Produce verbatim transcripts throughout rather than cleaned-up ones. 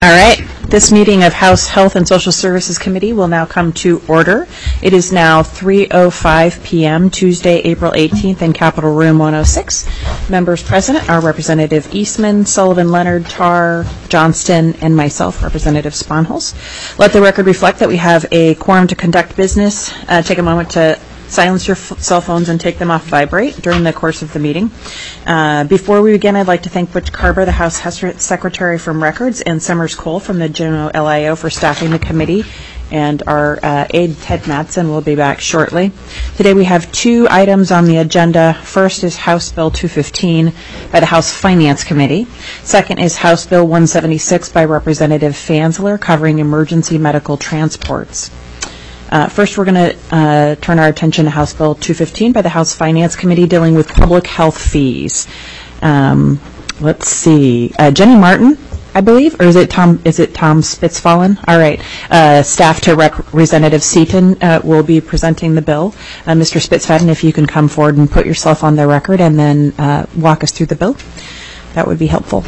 All right, this meeting of House Health and Social Services Committee will now come to order. It is now three oh five p m Tuesday, April eighteenth in Capitol Room one oh six. Members present are Representative Eastman, Sullivan, Leonard, Tarr, Johnston, and myself, Representative Sponholz. Let the record reflect that we have a quorum to conduct business. Uh, take a moment to silence your f- cell phones and take them off vibrate during the course of the meeting. Uh, before we begin, I'd like to thank Butch Carver, the House Secretary from Records, and Summers Cole from the Juneau L I O for staffing the committee, and our uh, aide, Ted Mattson, will be back shortly. Today we have two items on the agenda. First is House Bill two fifteen by the House Finance Committee. Second is House Bill one seventy-six by Representative Fansler covering emergency medical transports. Uh, first, we're going to uh, turn our attention to House Bill two fifteen by the House Finance Committee dealing with public health fees. Um, let's see, uh, Jenny Martin, I believe, or is it Tom? Is it Tom Spitzfallen? All right. Uh, staff to Representative Seaton uh, will be presenting the bill. Uh, Mister Spitzfallen, if you can come forward and put yourself on the record and then uh, walk us through the bill, that would be helpful.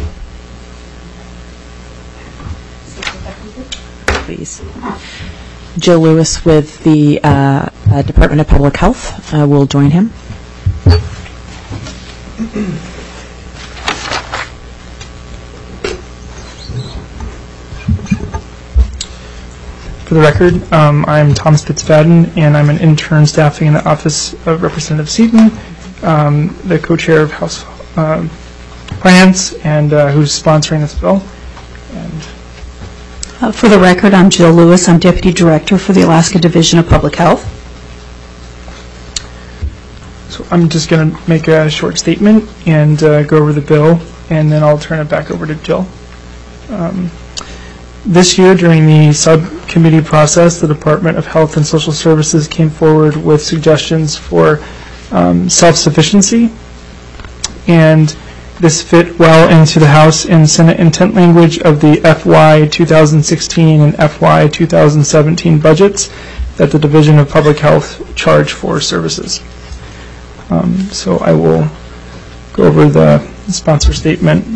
Please. Jill Lewis with the uh, uh, Department of Public Health uh, will join him. For the record, um, I'm Tom Spitzfallen, and I'm an intern staffing in the Office of Representative Seaton, um, the co-chair of House uh, Finance, and uh, who's sponsoring this bill. And Uh, for the record, I'm Jill Lewis. I'm Deputy Director for the Alaska Division of Public Health. So I'm just going to make a short statement and uh, go over the bill, and then I'll turn it back over to Jill. Um, this year, during the subcommittee process, the Department of Health and Social Services came forward with suggestions for um, self-sufficiency, and this fit well into the House and Senate intent language of the F Y twenty sixteen and F Y twenty seventeen budgets that the Division of Public Health charge for services. Um, so I will go over the sponsor statement,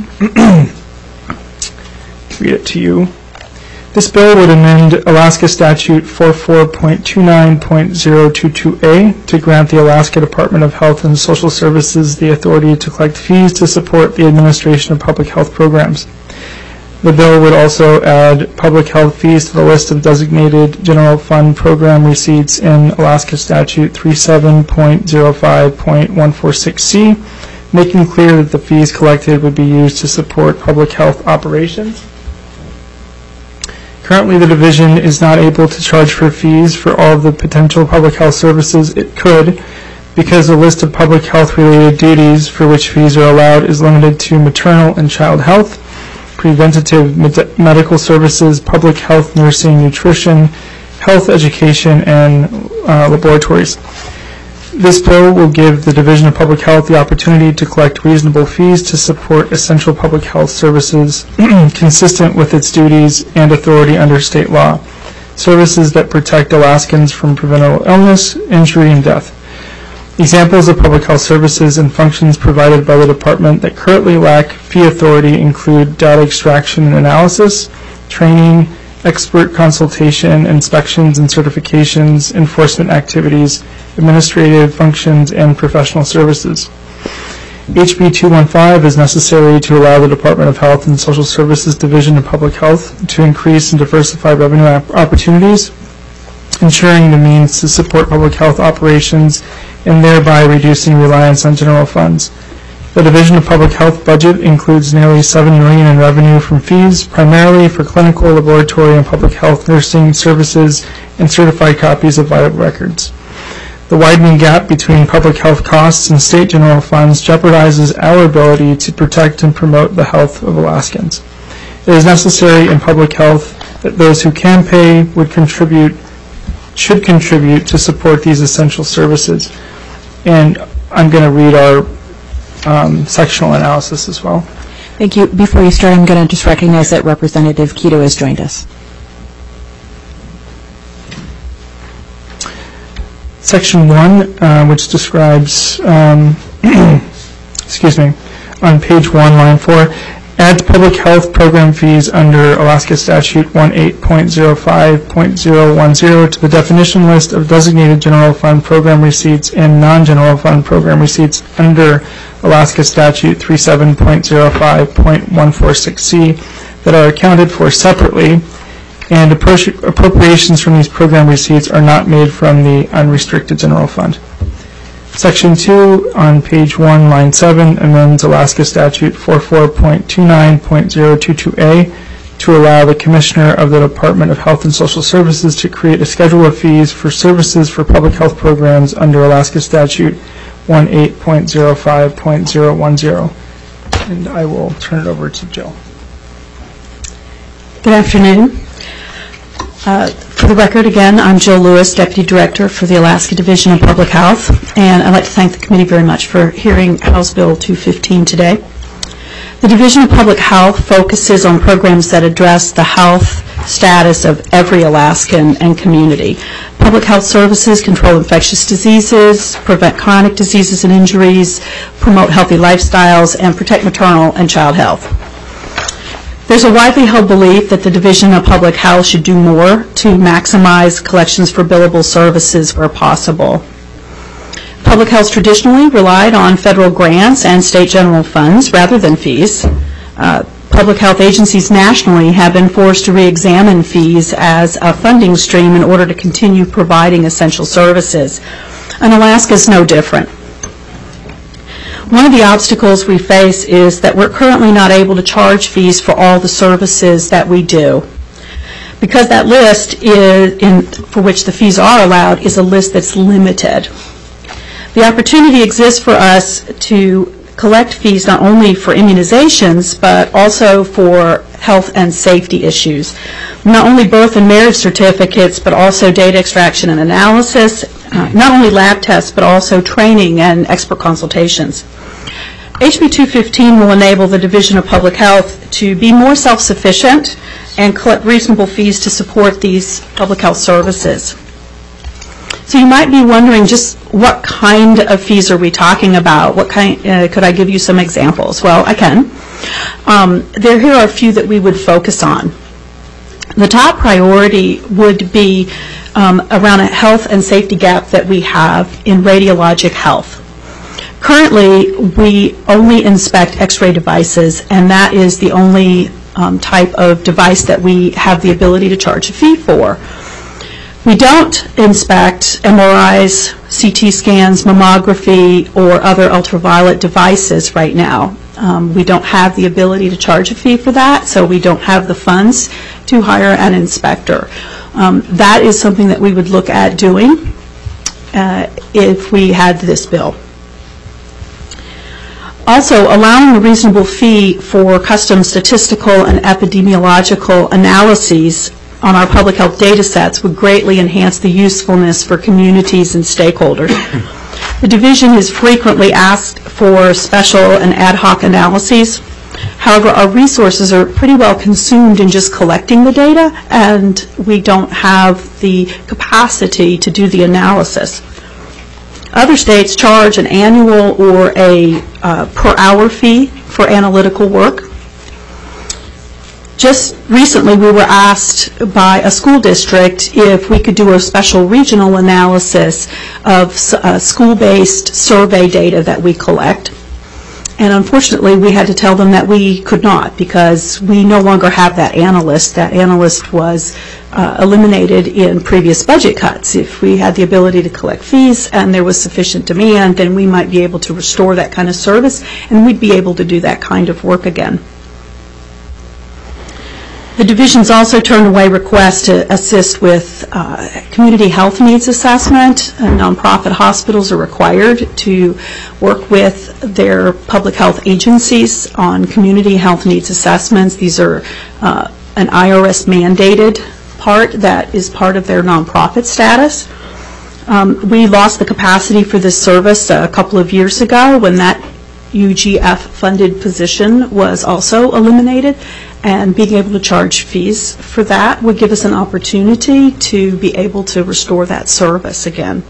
read it to you. This bill would amend Alaska Statute forty-four point two nine point zero two two A to grant the Alaska Department of Health and Social Services the authority to collect fees to support the administration of public health programs. The bill would also add public health fees to the list of designated general fund program receipts in Alaska Statute thirty-seven point zero five point one four six C, making clear that the fees collected would be used to support public health operations. Currently, the division is not able to charge for fees for all of the potential public health services it could, because the list of public health-related duties for which fees are allowed is limited to maternal and child health, preventative med- medical services, public health, nursing, nutrition, health education, and uh, laboratories. This bill will give the Division of Public Health the opportunity to collect reasonable fees to support essential public health services consistent with its duties and authority under state law, services that protect Alaskans from preventable illness, injury, and death. Examples of public health services and functions provided by the department that currently lack fee authority include data extraction and analysis, training, expert consultation, inspections and certifications, enforcement activities, administrative functions, and professional services. H B two fifteen is necessary to allow the Department of Health and Social Services Division of Public Health to increase and diversify revenue op- opportunities, ensuring the means to support public health operations and thereby reducing reliance on general funds. The Division of Public Health budget includes nearly seven million dollars in revenue from fees, primarily for clinical, laboratory, and public health nursing services and certified copies of vital records. The widening gap between public health costs and state general funds jeopardizes our ability to protect and promote the health of Alaskans. It is necessary in public health that those who can pay would contribute, should contribute to support these essential services. And I'm going to read our Um, sectional analysis as well. Thank you. Before you start, I'm going to just recognize that Representative Quito has joined us. Section one, uh, which describes, um, excuse me, on page one, line four, adds public health program fees under Alaska Statute eighteen point oh five point oh ten to the definition list of designated general fund program receipts and non-general fund program receipts under Alaska Statute thirty-seven point oh five point one forty-six C that are accounted for separately, and appro- appropriations from these program receipts are not made from the unrestricted general fund. Section two on page one, line seven, amends Alaska Statute forty-four point twenty-nine point oh twenty-two A to allow the Commissioner of the Department of Health and Social Services to create a schedule of fees for services for public health programs under Alaska Statute eighteen point oh five point oh ten. And I will turn it over to Jill. Good afternoon. Uh, for the record, again, I'm Jill Lewis, Deputy Director for the Alaska Division of Public Health, and I'd like to thank the committee very much for hearing House Bill two fifteen today. The Division of Public Health focuses on programs that address the health status of every Alaskan and community. Public health services control infectious diseases, prevent chronic diseases and injuries, promote healthy lifestyles, and protect maternal and child health. There's a widely held belief that the Division of Public Health should do more to maximize collections for billable services where possible. Public health traditionally relied on federal grants and state general funds rather than fees. Uh, public health agencies nationally have been forced to re-examine fees as a funding stream in order to continue providing essential services. And Alaska is no different. One of the obstacles we face is that we're currently not able to charge fees for all the services that we do. Because that list is, in, for which the fees are allowed is a list that's limited. The opportunity exists for us to collect fees not only for immunizations, but also for health and safety issues. Not only birth and marriage certificates, but also data extraction and analysis, uh, not only lab tests, but also training and expert consultations. H B two fifteen will enable the Division of Public Health to be more self-sufficient and collect reasonable fees to support these public health services. So you might be wondering just what kind of fees are we talking about? What kind? Uh, could I give you some examples? Well, I can. Um, there here are a few that we would focus on. The top priority would be um, around a health and safety gap that we have in radiologic health. Currently, we only inspect X-ray devices, and that is the only um, type of device that we have the ability to charge a fee for. We don't inspect M R Is, C T scans, mammography, or other ultraviolet devices right now. Um, we don't have the ability to charge a fee for that, so we don't have the funds to hire an inspector. Um, that is something that we would look at doing uh, if we had this bill. Also, allowing a reasonable fee for custom statistical and epidemiological analyses on our public health data sets would greatly enhance the usefulness for communities and stakeholders. The division is frequently asked for special and ad hoc analyses. However, our resources are pretty well consumed in just collecting the data, and we don't have the capacity to do the analysis. Other states charge an annual or a uh, per hour fee for analytical work. Just recently we were asked by a school district if we could do a special regional analysis of uh, school-based survey data that we collect. And unfortunately we had to tell them that we could not because we no longer have that analyst. That analyst was uh, eliminated in previous budget cuts. If we had the ability to collect fees and there was sufficient demand, then we might be able to restore that kind of service and we'd be able to do that kind of work again. The divisions also turned away requests to assist with uh, community health needs assessment. Uh, nonprofit hospitals are required to work with their public health agencies on community health needs assessments. These are uh, an I R S mandated part that is part of their nonprofit status. Um, we lost the capacity for this service a couple of years ago when that U G F funded position was also eliminated. And being able to charge fees for that would give us an opportunity to be able to restore that service again.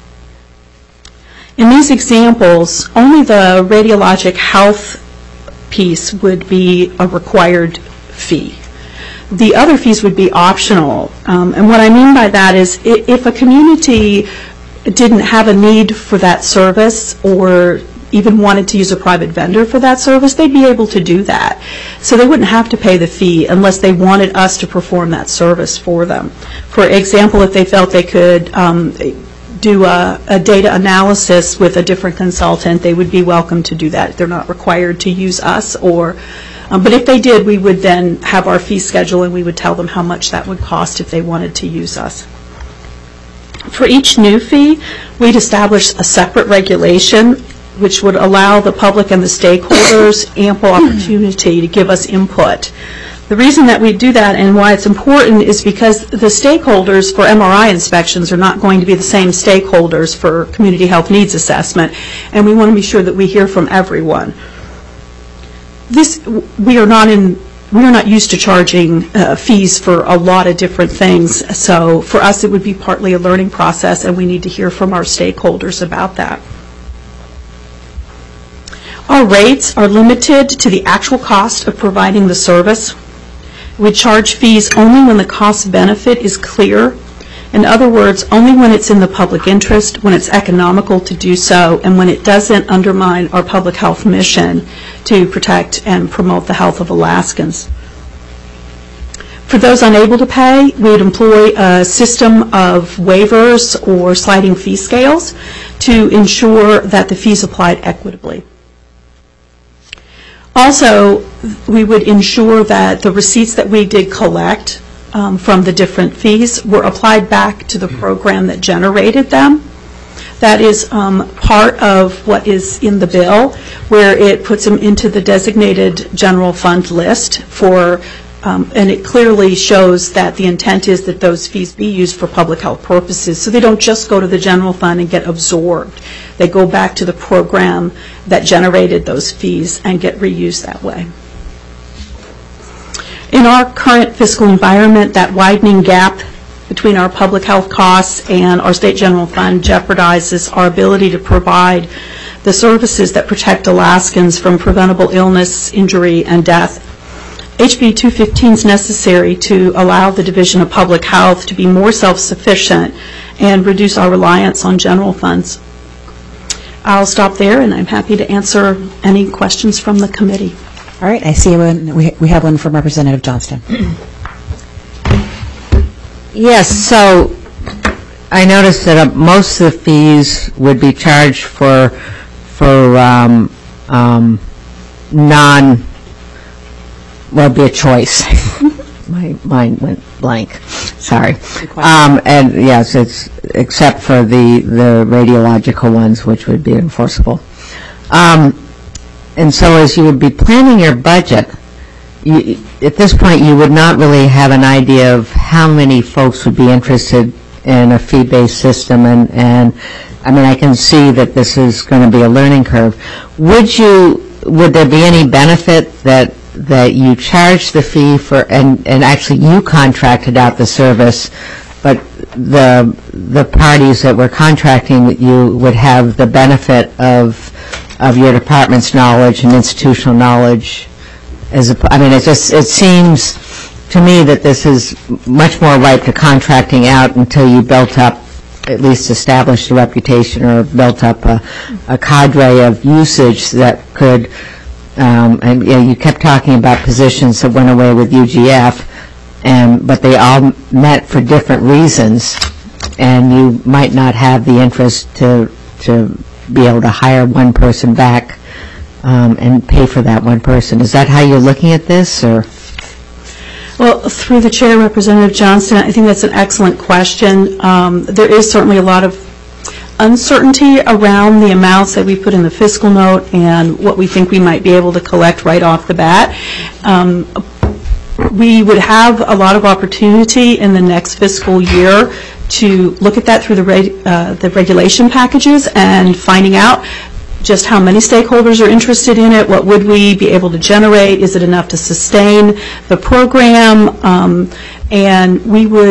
In these examples, only the radiologic health piece would be a required fee. The other fees would be optional. Um, and what I mean by that is i- if a community didn't have a need for that service or even wanted to use a private vendor for that service, they'd be able to do that. So they wouldn't have to pay the fee unless they wanted us to perform that service for them. For example, if they felt they could um, do a, a data analysis with a different consultant, they would be welcome to do that. They're not required to use us, or, um, but if they did, we would then have our fee schedule and we would tell them how much that would cost if they wanted to use us. For each new fee, we'd establish a separate regulation which would allow the public and the stakeholders ample opportunity to give us input. The reason that we do that and why it's important is because the stakeholders for M R I inspections are not going to be the same stakeholders for community health needs assessment, and we want to be sure that we hear from everyone. This, we are not in We are not used to charging uh, fees for a lot of different things, so for us it would be partly a learning process, and we need to hear from our stakeholders about that. Our rates are limited to the actual cost of providing the service. We charge fees only when the cost benefit is clear. In other words, only when it's in the public interest, when it's economical to do so, and when it doesn't undermine our public health mission to protect and promote the health of Alaskans. For those unable to pay, we would employ a system of waivers or sliding fee scales to ensure that the fees applied equitably. Also, we would ensure that the receipts that we did collect um, from the different fees were applied back to the program that generated them. That is um, part of what is in the bill, where it puts them into the designated general fund list for, um, and it clearly shows that the intent is that those fees be used for public health purposes. So they don't just go to the general fund and get absorbed. They go back to the program that generated those fees and get reused that way. In our current fiscal environment, that widening gap between our public health costs and our state general fund jeopardizes our ability to provide the services that protect Alaskans from preventable illness, injury, and death. H B two fifteen is necessary to allow the Division of Public Health to be more self-sufficient and reduce our reliance on general funds. I'll stop there, and I'm happy to answer any questions from the committee. All right, I see one. We, we have one from Representative Johnston. Yes, so I noticed that uh, most of the fees would be charged for for um, um, non, well, it'd be a choice. My mind went blank. Sorry. Um, and yes, it's except for the the radiological ones, which would be enforceable. Um, and so, as you would be planning your budget, you, at this point, you would not really have an idea of how many folks would be interested in a fee-based system. And and I mean, I can see that this is going to be a learning curve. Would you? Would there be any benefit that that you charge the fee for, and, and actually you contracted out the service, but the the parties that were contracting with you would have the benefit of of your department's knowledge and institutional knowledge? As a, I mean, it just it seems to me that this is much more ripe to contracting out until you built up, at least established a reputation or built up a, a cadre of usage that could. Um, and you know, you kept talking about positions that went away with U G F, and but they all met for different reasons, and you might not have the interest to to be able to hire one person back um, and pay for that one person. Is that how you're looking at this, or? Well, through the chair, Representative Johnston, I think that's an excellent question. Um, there is certainly a lot of uncertainty around the amounts that we put in the fiscal note and what we think we might be able to collect right off the bat. Um, we would have a lot of opportunity in the next fiscal year to look at that through the, reg, uh, the regulation packages and finding out just how many stakeholders are interested in it, what would we be able to generate, is it enough to sustain the program, um, and we would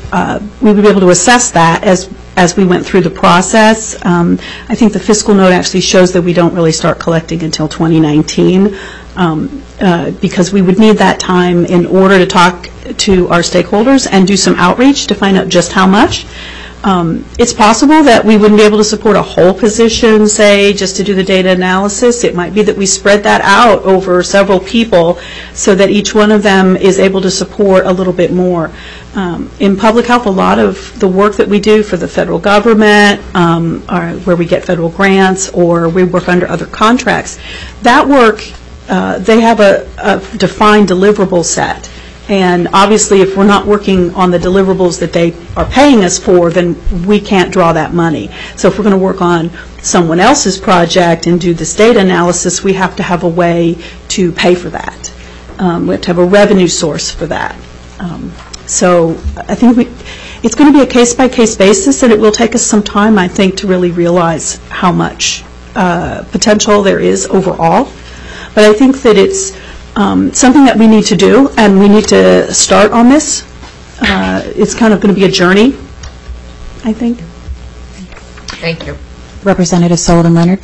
uh, we would be able to assess that as as we went through the process. Um, I think the fiscal note actually shows that we don't really start collecting until twenty nineteen, um, uh, because we would need that time in order to talk to our stakeholders and do some outreach to find out just how much. Um, it's possible that we wouldn't be able to support a whole position, say, just to do the data analysis. It might be that we spread that out over several people so that each one of them is able to support a little bit more. Um, in public health, a lot of the work that we do for the federal government, um, or where we get federal grants or we work under other contracts, that work, uh, they have a, a defined deliverable set. And obviously, if we're not working on the deliverables that they are paying us for, then we can't draw that money. So if we're going to work on someone else's project and do this data analysis, we have to have a way to pay for that. Um, we have to have a revenue source for that. Um, so I think we, it's going to be a case-by-case basis, and it will take us some time, I think, to really realize how much uh, potential there is overall. But I think that it's Um, something that we need to do, and we need to start on this. Uh, it's kind of going to be a journey, I think. Thank you. Representative Sullivan Leonard.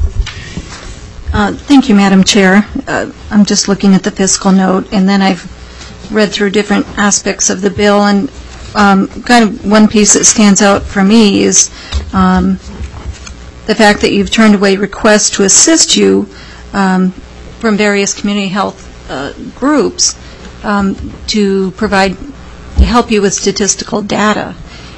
Uh, thank you, Madam Chair. Uh, I'm just looking at the fiscal note, and then I've read through different aspects of the bill, and um, kind of one piece that stands out for me is um, the fact that you've turned away requests to assist you um, from various community health uh, groups um, to provide, to help you with statistical data.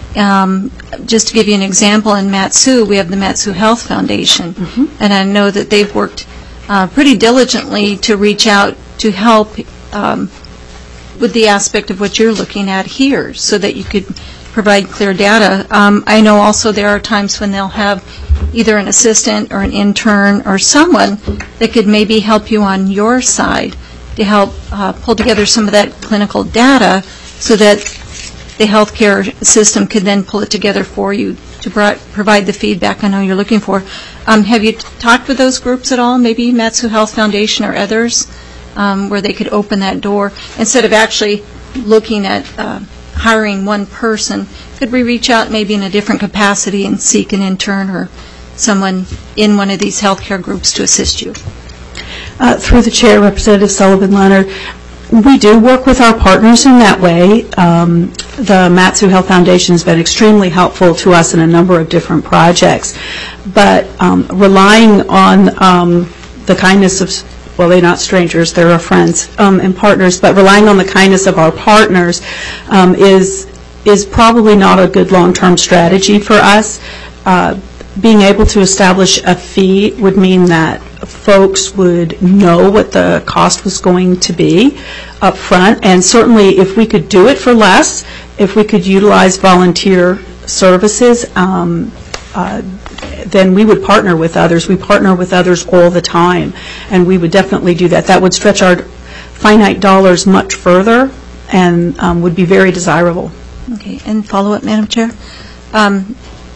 Um, just to give you an example, in Mat-Su, we have the Mat-Su Health Foundation, mm-hmm. and I know that they've worked uh, pretty diligently to reach out to help um, with the aspect of what you're looking at here, so that you could provide clear data. Um, I know also there are times when they'll have either an assistant or an intern or someone that could maybe help you on your side to help uh, pull together some of that clinical data so that the healthcare system could then pull it together for you to pro provide the feedback I know you're looking for. Um, have you talked with those groups at all, maybe Mat-Su Health Foundation or others, um, where they could open that door instead of actually looking at uh, hiring one person? Could we reach out maybe in a different capacity and seek an intern or someone in one of these healthcare groups to assist you? Uh, through the chair, Representative Sullivan Leonard, we do work with our partners in that way. Um, the Mat-Su Health Foundation has been extremely helpful to us in a number of different projects, but um, relying on um, the kindness of, well, they're not strangers, they're our friends um, and partners, but relying on the kindness of our partners um, is is probably not a good long-term strategy for us. Uh, being able to establish a fee would mean that folks would know what the cost was going to be up front, and certainly if we could do it for less, if we could utilize volunteer services, um, uh, then we would partner with others. We partner with others all the time, and we would definitely do that. That would stretch our finite dollars much further and um, would be very desirable. Okay, and follow up, Madam Chair? Um,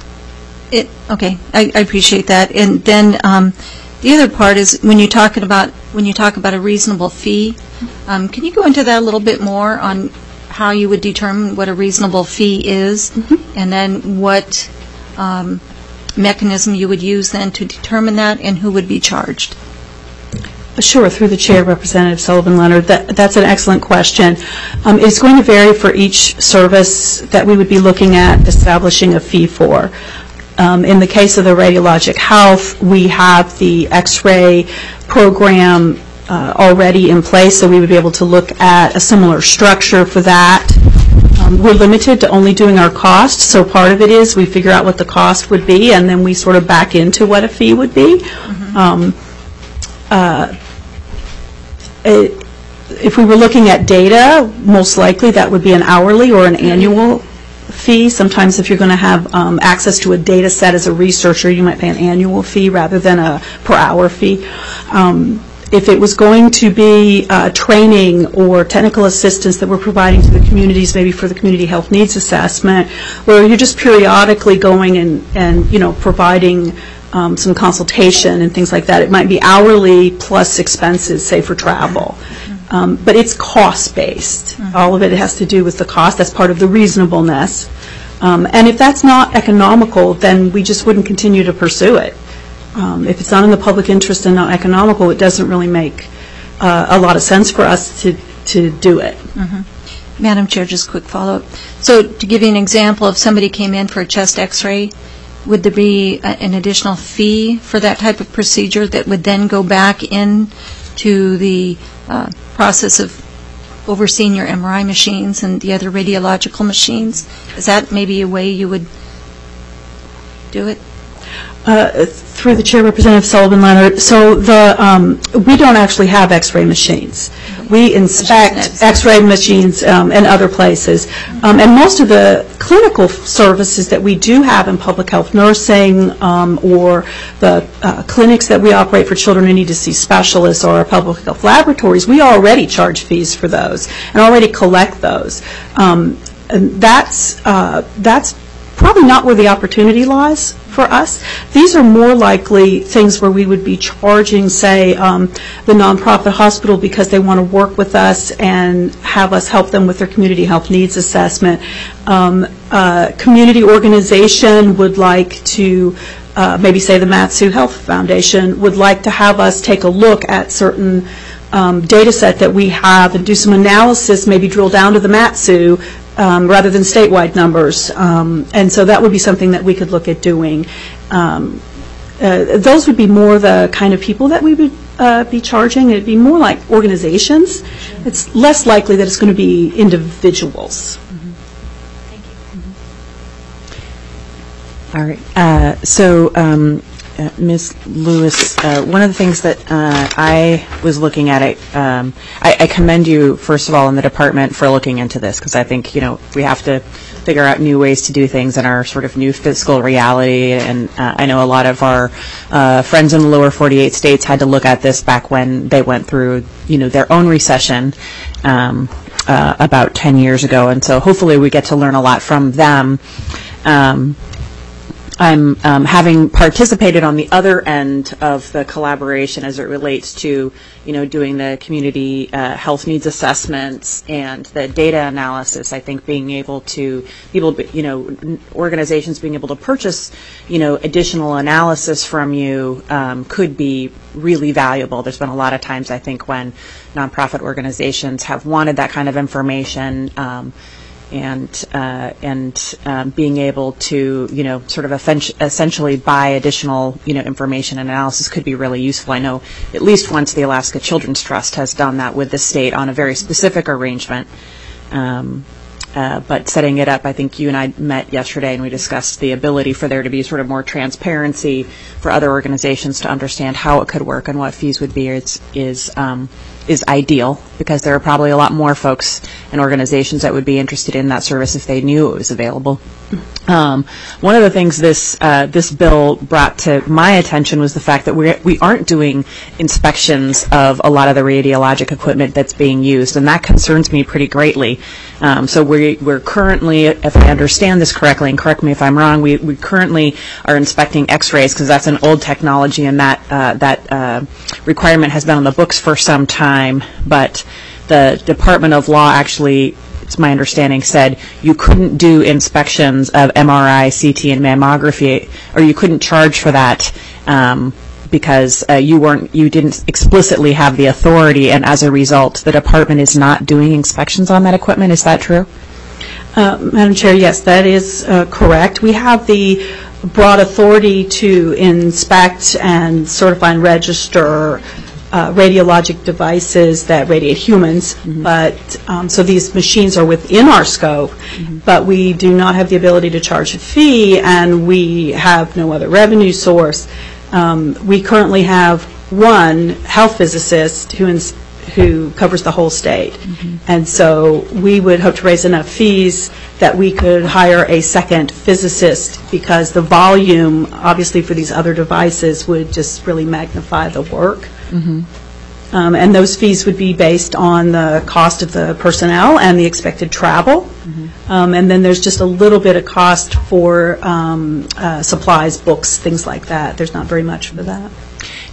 it, okay, I, I appreciate that. And then um, the other part is when you talking about when you talk about a reasonable fee, um, can you go into that a little bit more on how you would determine what a reasonable fee is, mm-hmm. and then what um, mechanism you would use then to determine that, and who would be charged? Sure, through the chair, Representative Sullivan Leonard. That, that's an excellent question. Um, it's going to vary for each service that we would be looking at establishing a fee for. Um, in the case of the radiologic health, we have the X-ray program uh, already in place, so we would be able to look at a similar structure for that. Um, we're limited to only doing our cost, so part of it is we figure out what the cost would be, and then we sort of back into what a fee would be. Mm-hmm. um, uh, it, if we were looking at data, most likely that would be an hourly or an annual fee. Sometimes if you're going to have um, access to a data set as a researcher, you might pay an annual fee rather than a per hour fee. Um, if it was going to be uh, training or technical assistance that we're providing to the communities, maybe for the community health needs assessment, where you're just periodically going and, and you know, providing um, some consultation and things like that, it might be hourly plus expenses, say for travel. Um, But it's cost-based. All of it has to do with the cost. That's part of the reasonableness. Um, And if that's not economical, then we just wouldn't continue to pursue it. Um, If it's not in the public interest and not economical, it doesn't really make uh, a lot of sense for us to to do it. Madam Chair, just a quick follow-up. So to give you an example, if somebody came in for a chest x-ray, would there be a- an additional fee for that type of procedure that would then go back in to the uh, process of overseeing your M R I machines and the other radiological machines? Is that maybe a way you would do it? Uh, Through the Chair, Representative Sullivan Leonard, so the, um, we don't actually have x-ray machines. We inspect x-ray machines um, in other places. Um, And most of the clinical services that we do have in public health, nursing, um, or the uh, clinics that we operate for children who need to see specialists or our public health laboratories, we already charge fees for those and already collect those. Um, And that's, uh, that's probably not where the opportunity lies for us. These are more likely things where we would be charging, say, um, the nonprofit hospital because they want to work with us and have us help them with their community health needs assessment. Um, a community organization would like to, uh, maybe say the Mat-Su Health Foundation, would like to have us take a look at certain um, data set that we have and do some analysis, maybe drill down to the Mat-Su, Um, rather than statewide numbers. Um, and so that would be something that we could look at doing. Um, uh, those would be more the kind of people that we would uh, be charging. It would be more like organizations. It's less likely that it's going to be individuals. All right. Uh, So, um, uh, Miz Lewis, uh, one of the things that uh, I was looking at, it, um, I, I commend you, first of all, in the department for looking into this, because I think, you know, we have to figure out new ways to do things in our sort of new fiscal reality. And uh, I know a lot of our uh, friends in the lower forty-eight states had to look at this back when they went through, you know, their own recession um, uh, about ten years ago. And so hopefully we get to learn a lot from them. Um, I'm um, having participated on the other end of the collaboration as it relates to, you know, doing the community uh, health needs assessments and the data analysis. I think being able to, people, you know, organizations being able to purchase, you know, additional analysis from you um, could be really valuable. There's been a lot of times, I think, when nonprofit organizations have wanted that kind of information. Um, and uh, and um, being able to, you know, sort of essentially buy additional, you know, information and analysis could be really useful. I know at least once the Alaska Children's Trust has done that with the state on a very specific arrangement. Um, uh, but setting it up, I think you and I met yesterday and we discussed the ability for there to be sort of more transparency for other organizations to understand how it could work and what fees would be is, is um, is ideal, because there are probably a lot more folks and organizations that would be interested in that service if they knew it was available. Um, one of the things this uh, this bill brought to my attention was the fact that we we aren't doing inspections of a lot of the radiologic equipment that's being used, and that concerns me pretty greatly. Um, so we we're currently, if I understand this correctly, and correct me if I'm wrong, we we currently are inspecting X-rays because that's an old technology, and that uh, that uh, requirement has been on the books for some time. But the Department of Law actually, it's my understanding, said you couldn't do inspections of M R I, C T, and mammography, or you couldn't charge for that um, because uh, you weren't, you didn't explicitly have the authority, and as a result, the department is not doing inspections on that equipment. Is that true? Uh, Madam Chair, yes, that is uh, correct. We have the broad authority to inspect and certify and register Uh, radiologic devices that radiate humans, mm-hmm. but um, so these machines are within our scope, mm-hmm. but we do not have the ability to charge a fee, and we have no other revenue source. Um, we currently have one health physicist who ins- who covers the whole state, mm-hmm. and so we would hope to raise enough fees that we could hire a second physicist, because the volume, obviously, for these other devices would just really magnify the work. Mm-hmm. Um, and those fees would be based on the cost of the personnel and the expected travel. Mm-hmm. Um, and then there's just a little bit of cost for um, uh, supplies, books, things like that. There's not very much for that.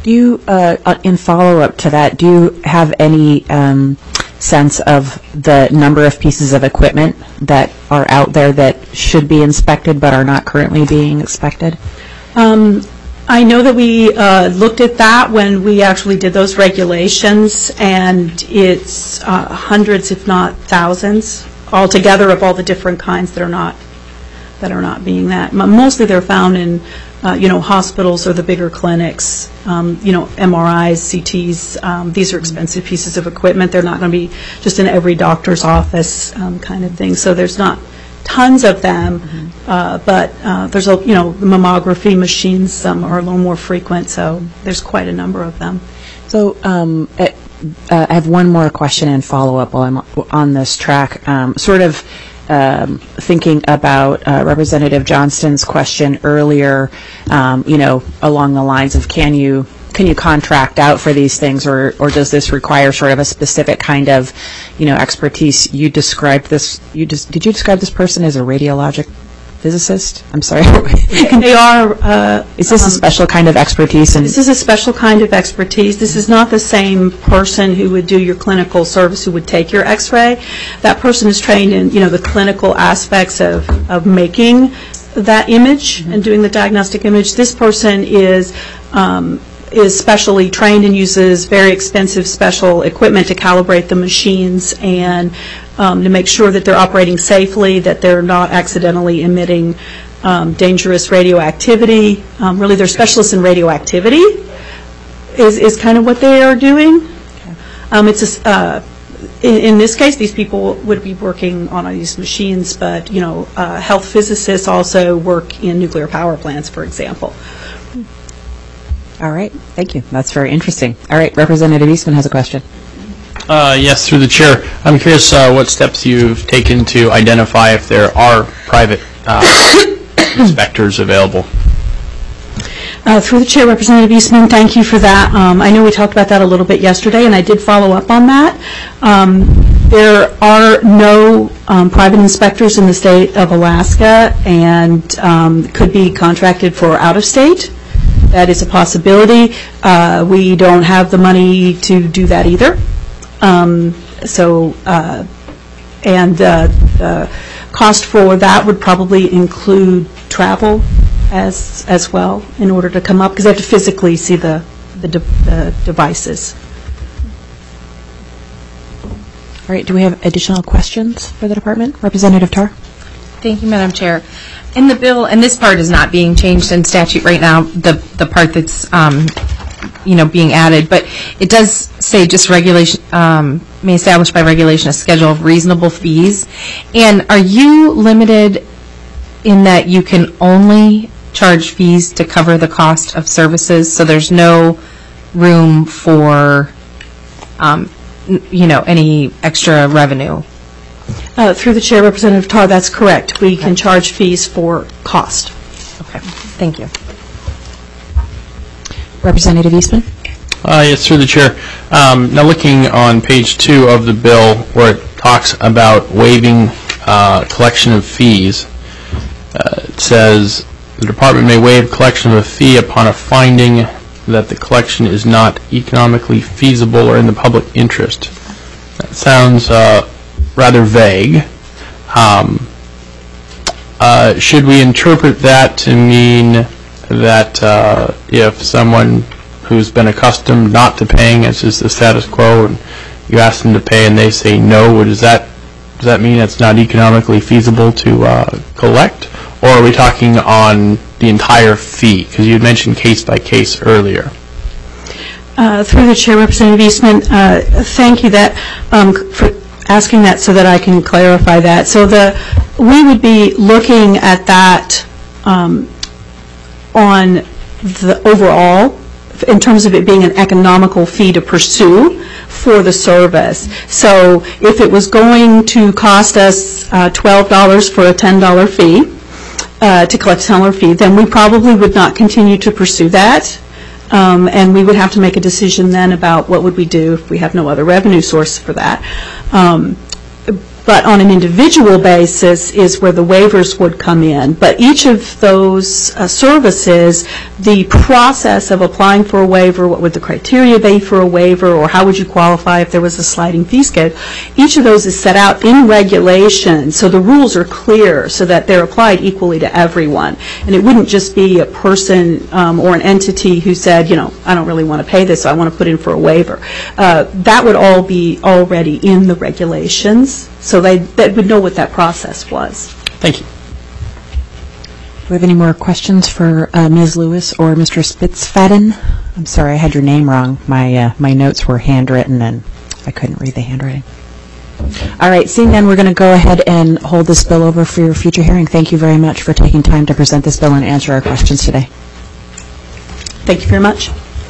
Do you, uh, uh, in follow-up to that, do you have any um, sense of the number of pieces of equipment that are out there that should be inspected but are not currently being inspected? Um, I know that we uh, looked at that when we actually did those regulations, and it's uh, hundreds, if not thousands, altogether of all the different kinds that are not that are not being that. M- Mostly they're found in, uh, you know, hospitals or the bigger clinics. Um, you know, M R Is, C Ts. Um, these are expensive pieces of equipment. They're not going to be just in every doctor's office um, kind of thing. So there's not tons of them, mm-hmm. uh, but uh, there's a, you know, the mammography machines, some are a little more frequent, so there's quite a number of them. So um, uh, I have one more question and follow-up while I'm on this track. Um, sort of um, thinking about uh, Representative Johnston's question earlier, um, you know, along the lines of can you Can you contract out for these things, or, or does this require sort of a specific kind of, you know, expertise? You described this, you just, did you describe this person as a radiologic physicist? I'm sorry. They are. Uh, is this um, a special kind of expertise? This is a special kind of expertise. This is not the same person who would do your clinical service, who would take your x-ray. That person is trained in, you know, the clinical aspects of, of making that image mm-hmm. and doing the diagnostic image. This person is um, is specially trained and uses very expensive special equipment to calibrate the machines and um, to make sure that they're operating safely, that they're not accidentally emitting um, dangerous radioactivity. Um, really, they're specialists in radioactivity is, is kind of what they are doing. Okay. Um, it's a, uh, in, in this case, these people would be working on these machines, but, you know, uh, health physicists also work in nuclear power plants, for example. All right. Thank you. That's very interesting. All right. Representative Eastman has a question. Uh, yes, through the chair. I'm curious uh, what steps you've taken to identify if there are private uh, inspectors available. Uh, through the chair, Representative Eastman, thank you for that. Um, I know we talked about that a little bit yesterday, and I did follow up on that. Um, there are no um, private inspectors in the state of Alaska, and um, could be contracted for out of state. That is a possibility. Uh, we don't have the money to do that either. Um, so, uh, and uh, the cost for that would probably include travel as as well in order to come up, because they have to physically see the the, de the devices. All right. Do we have additional questions for the department? Representative Tarr. Thank you, Madam Chair. In the bill, and this part is not being changed in statute right now, the the part that's um, you know being added, but it does say just regulation um, may establish by regulation a schedule of reasonable fees. And are you limited in that you can only charge fees to cover the cost of services? So there's no room for um, you know any extra revenue. Uh, through the chair, Representative Tarr, that's correct. We okay. can charge fees for cost. Okay. Thank you. Representative Eastman. Uh, yes, through the chair. Um, now, looking on page two of the bill, where it talks about waiving uh, collection of fees, uh, it says the department may waive collection of a fee upon a finding that the collection is not economically feasible or in the public interest. That sounds uh, rather vague. Um, uh, should we interpret that to mean that uh, if someone who's been accustomed not to paying, as is the status quo, and you ask them to pay and they say no, does that does that mean it's not economically feasible to uh, collect? Or are we talking on the entire fee? Because you had mentioned case by case earlier. Uh, through the chair, Representative Eastman, uh, thank you that um, for asking that so that I can clarify that. So the we would be looking at that um, on the overall in terms of it being an economical fee to pursue for the service. So if it was going to cost us uh, twelve dollars for a ten dollar fee, uh, to collect a ten dollar fee, then we probably would not continue to pursue that. Um, and we would have to make a decision then about what would we do if we have no other revenue source for that. Um, but on an individual basis is where the waivers would come in. But each of those uh, services, the process of applying for a waiver, what would the criteria be for a waiver, or how would you qualify if there was a sliding fee scale, each of those is set out in regulation, so the rules are clear so that they're applied equally to everyone. And it wouldn't just be a person um, or an entity who said, you know, I don't really want to pay this, so I want to put in for a waiver. Uh, that would all be already in the regulations, so they, they would know what that process was. Thank you. Do we have any more questions for uh, Miz Lewis or Mister Spitzfaden? I'm sorry, I had your name wrong. My uh, my notes were handwritten, and I couldn't read the handwriting. All right, seeing none, we're going to go ahead and hold this bill over for your future hearing. Thank you very much for taking time to present this bill and answer our questions today. Thank you very much.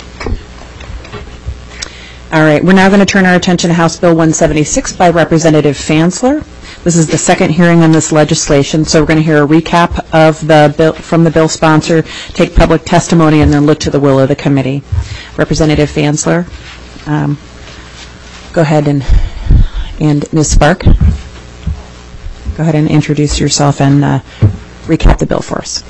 All right, we're now going to turn our attention to House Bill one seventy-six by Representative Fansler. This is the second hearing on this legislation, so we're going to hear a recap of the bill from the bill sponsor, take public testimony, and then look to the will of the committee. Representative Fansler, um, go ahead and and Miz Spark, go ahead and introduce yourself and uh, recap the bill for us.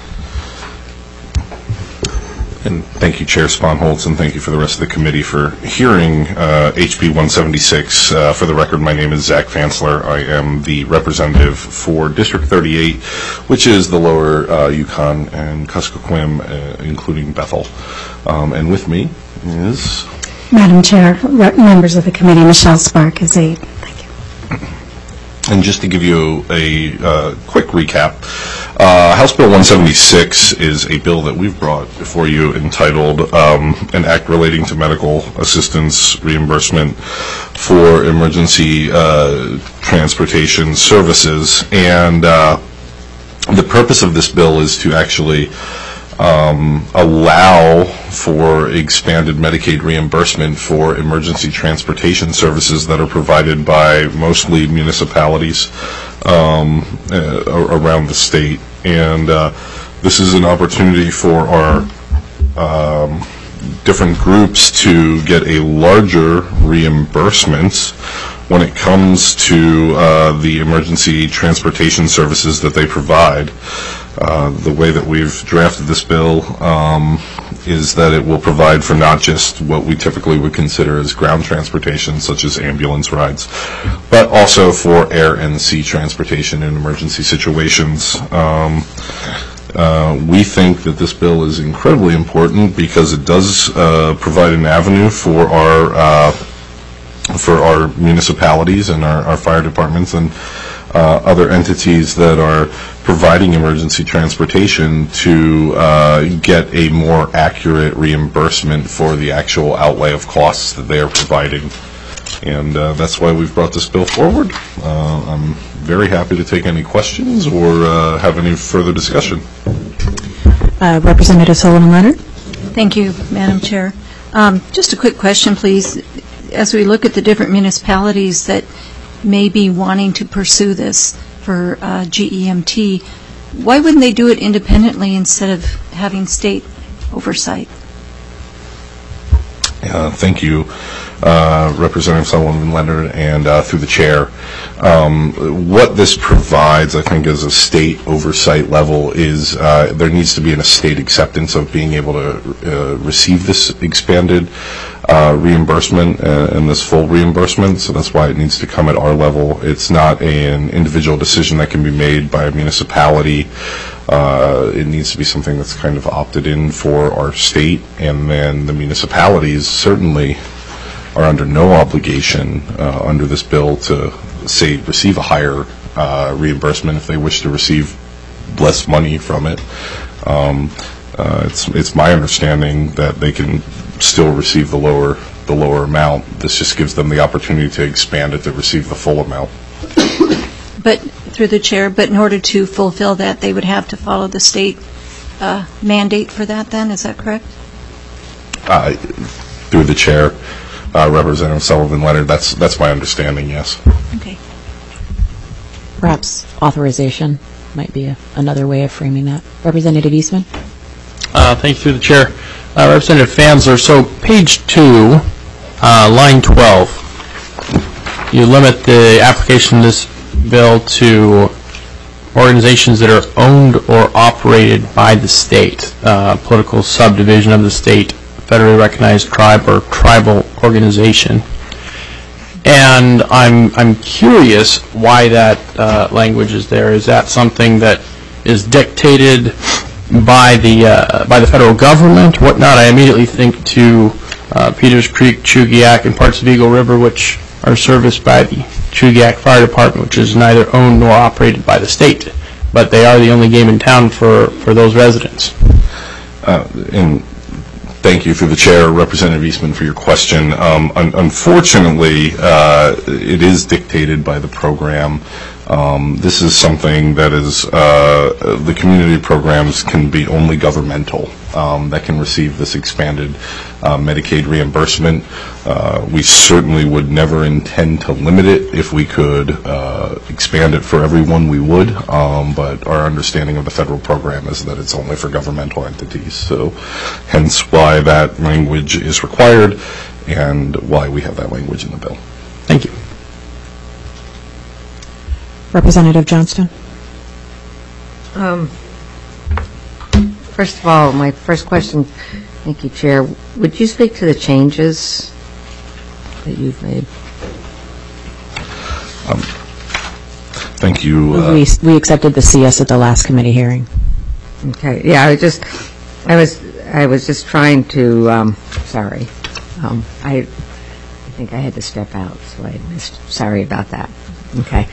And thank you, Chair Sponholz, and thank you for the rest of the committee for hearing uh, H B one seventy-six. Uh, for the record, my name is Zach Fansler. I am the representative for District thirty-eight, which is the lower uh, Yukon and Kuskokwim, uh, including Bethel. Um, and with me is... Madam Chair, re- members of the committee, Michelle Spark is aide. Thank you. And just to give you a uh, quick recap, uh, House Bill one seventy-six is a bill that we've brought before you entitled um, An Act Relating to Medical Assistance Reimbursement for Emergency uh, Transportation Services. And uh, the purpose of this bill is to actually Um, allow for expanded Medicaid reimbursement for emergency transportation services that are provided by mostly municipalities um, uh, around the state. And uh, this is an opportunity for our um, different groups to get a larger reimbursement when it comes to uh, the emergency transportation services that they provide. Uh, the way that we've drafted this bill um, is that it will provide for not just what we typically would consider as ground transportation, such as ambulance rides, but also for air and sea transportation in emergency situations. Um, uh, we think that this bill is incredibly important because it does uh, provide an avenue for our uh, for our municipalities and our, our fire departments and uh, other entities that are providing emergency transportation to uh, get a more accurate reimbursement for the actual outlay of costs that they are providing. And uh, that's why we've brought this bill forward. Uh, I'm very happy to take any questions or uh, have any further discussion. Uh, Representative Sullivan Leonard. Thank you, Madam Chair. Um, just a quick question, please. As we look at the different municipalities that may be wanting to pursue this for uh, G E M T, why wouldn't they do it independently instead of having state oversight? Uh, thank you, uh, Representative Sullivan Leonard, and uh, through the chair. Um, what this provides, I think, as a state oversight level is uh, there needs to be a state acceptance of being able to uh, receive this expanded uh, reimbursement uh, and this full reimbursement. So that's why it needs to come at our level. It's not an individual decision that can be made by a municipality. Uh, it needs to be something that's kind of opted in for our state, and then the municipalities certainly are under no obligation uh, under this bill to, say, receive a higher uh, reimbursement if they wish to receive less money from it. Um, uh, it's it's my understanding that they can still receive the lower the lower amount. This just gives them the opportunity to expand it to receive the full amount. But through the chair, but in order to fulfill that, they would have to follow the state uh, mandate for that then, is that correct? Uh, through the chair, uh, Representative Sullivan Leonard, that's that's my understanding, yes. Okay. Perhaps authorization might be a, another way of framing that. Representative Eastman? Uh, thank you, through the chair. Uh, Representative Fansler, so page two, uh, line twelve, you limit the application of this bill to organizations that are owned or operated by the state, uh, political subdivision of the state, federally recognized tribe or tribal organization. And I'm I'm curious why that uh, language is there. Is that something that is dictated by the uh, by the federal government or whatnot? I immediately think to uh, Peters Creek, Chugiak, and parts of Eagle River, which are serviced by the Chugiak Fire Department, which is neither owned nor operated by the state, but they are the only game in town for, for those residents. Uh, and thank you, through the chair, Representative Eastman, for your question. Um, un unfortunately, uh, it is dictated by the program. Um, this is something that is, uh, the community programs can be only governmental um, that can receive this expanded uh, Medicaid reimbursement. Uh, we certainly would never intend to limit it. If we could uh, expand it for everyone, we would, um, but our understanding of the federal program is that it's only for governmental entities. So hence why that language is required and why we have that language in the bill. Thank you. Representative Johnston. Um, first of all, my first question, thank you, Chair. Would you speak to the changes that you've made? Um, thank you. Uh, we, we accepted the C S at the last committee hearing. Okay. Yeah, I was just, I was, I was just trying to. Um, sorry, um, I, I think I had to step out, so I missed. Sorry about that. Okay.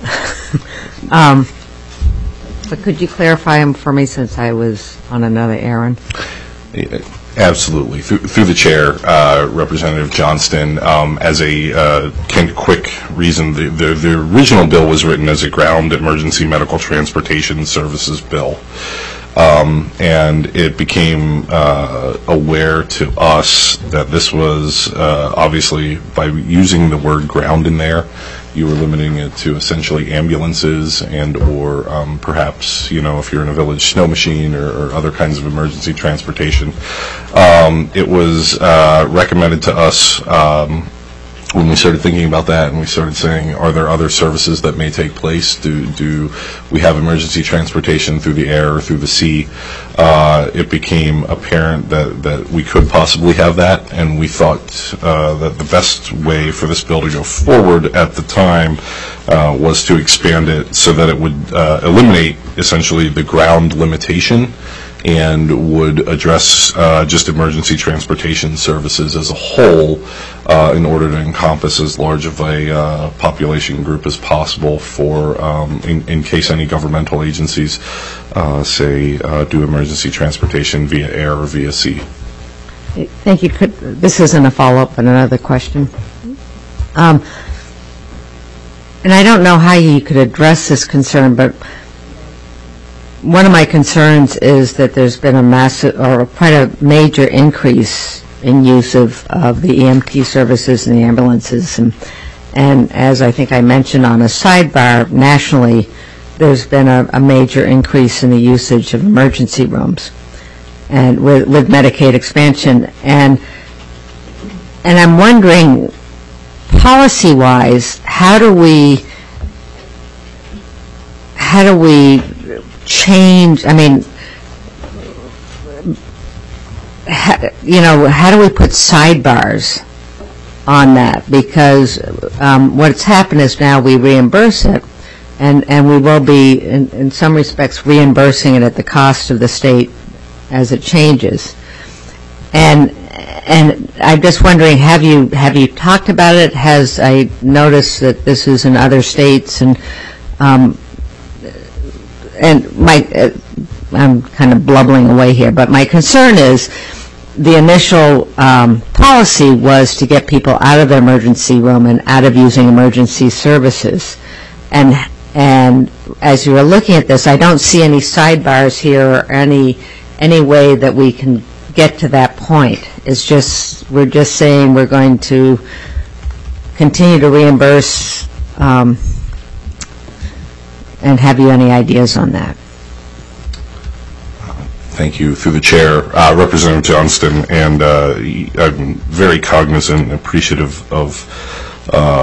um, but could you clarify them for me since I was on another errand? Absolutely. Through, through the chair, uh, Representative Johnston, um, as a uh, kind of quick reason, the, the, the original bill was written as a ground emergency medical transportation services bill. Um, and it became uh, aware to us that this was uh, obviously, by using the word ground in there, you were limiting it to essentially ambulances and or um, perhaps, you know, if you're in a village snow machine or, or other kinds of emergency transportation. Um, it was uh, recommended to us um, when we started thinking about that, and we started saying, are there other services that may take place? Do, do we have emergency transportation through the air or through the sea? Uh, it became apparent that, that we could possibly have that, and we thought uh, that the best way for this bill to go forward at the time uh, was to expand it so that it would uh, eliminate essentially the ground limitation and would address uh, just emergency transportation services as a whole uh, in order to encompass as large of a uh, population group as possible for, um, in, in case any governmental agencies, uh, say, uh, do emergency transportation via air or via sea. Thank you. Could, this isn't a follow-up, but another question. Um, and I don't know how you could address this concern, but one of my concerns is that there's been a massive or quite a major increase in use of, of the E M T services and the ambulances. And, and as I think I mentioned on a sidebar, nationally, there's been a, a major increase in the usage of emergency rooms and with, with Medicaid expansion. And, and I'm wondering, policy-wise, how do we, how do we change, I mean, ha, you know, how do we put sidebars on that? Because um, what's happened is now we reimburse it, and, and we will be, in, in some respects, reimbursing it at the cost of the state as it changes. And and I'm just wondering, have you have you talked about it? Has I noticed that this is in other states, and um, and my, uh, I'm kind of blubbering away here, but my concern is the initial um, policy was to get people out of the emergency room and out of using emergency services. And and as you were looking at this, I don't see any sidebars here or any any way that we can get to that point. It's just, we're just saying we're going to continue to reimburse. Um, And have you any ideas on that? Thank you. Through the chair, uh, Representative Johnston, and uh, I'm very cognizant and appreciative of uh,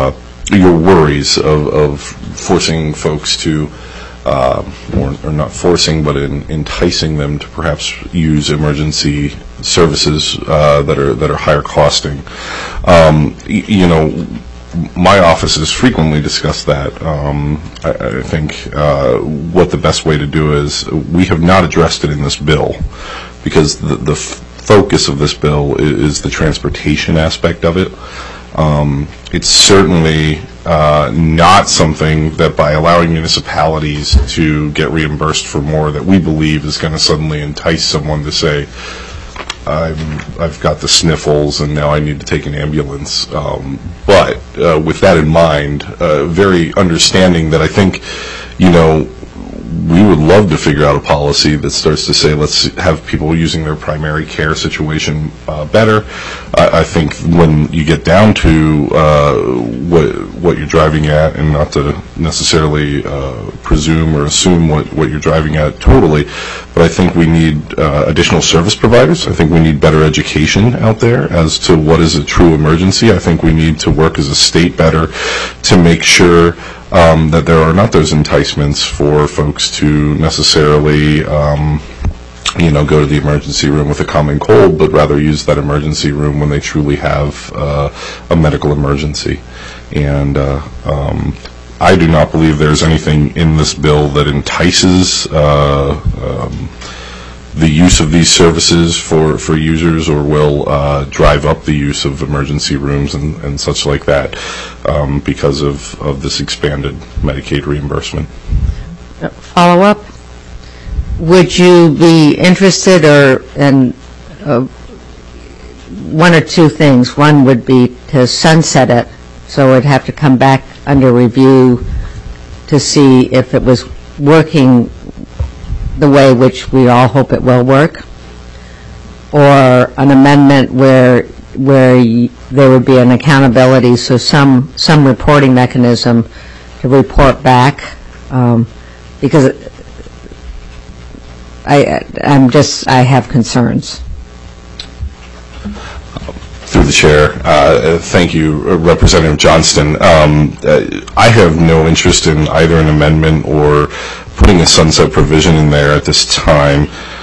your worries of, of forcing folks to, uh, or, or not forcing, but in, enticing them to perhaps use emergency services uh, that are that are higher costing. Um, y- you know, my office has frequently discussed that. Um, I, I think uh, what the best way to do is, we have not addressed it in this bill, because the, the f- focus of this bill is, is the transportation aspect of it. Um, it's certainly uh, not something that, by allowing municipalities to get reimbursed for more, that we believe is going to suddenly entice someone to say, I'm, I've got the sniffles and now I need to take an ambulance. Um, but uh, with that in mind, uh, very understanding that I think, you know, we would love to figure out a policy that starts to say, let's have people using their primary care situation uh, better. I, I think when you get down to uh, what what you're driving at, and not to necessarily uh, presume or assume what, what you're driving at totally, but I think we need uh, additional service providers. I think we need better education out there as to what is a true emergency. I think we need to work as a state better to make sure Um, that there are not those enticements for folks to necessarily, um, you know, go to the emergency room with a common cold, but rather use that emergency room when they truly have uh, a medical emergency. And uh, um, I do not believe there's anything in this bill that entices uh, um, the use of these services for, for users, or will uh, drive up the use of emergency rooms and, and such like that um, because of, of this expanded Medicaid reimbursement. Follow up, would you be interested, or in uh, one or two things? One would be to sunset it, so it'd have to come back under review to see if it was working the way which we all hope it will work, or an amendment where where y- there would be an accountability, so some some reporting mechanism to report back, um, because I I'm just I have concerns. Through the chair, uh, thank you, uh, Representative Johnston. Um, uh, I have no interest in either an amendment or putting a sunset provision in there at this time.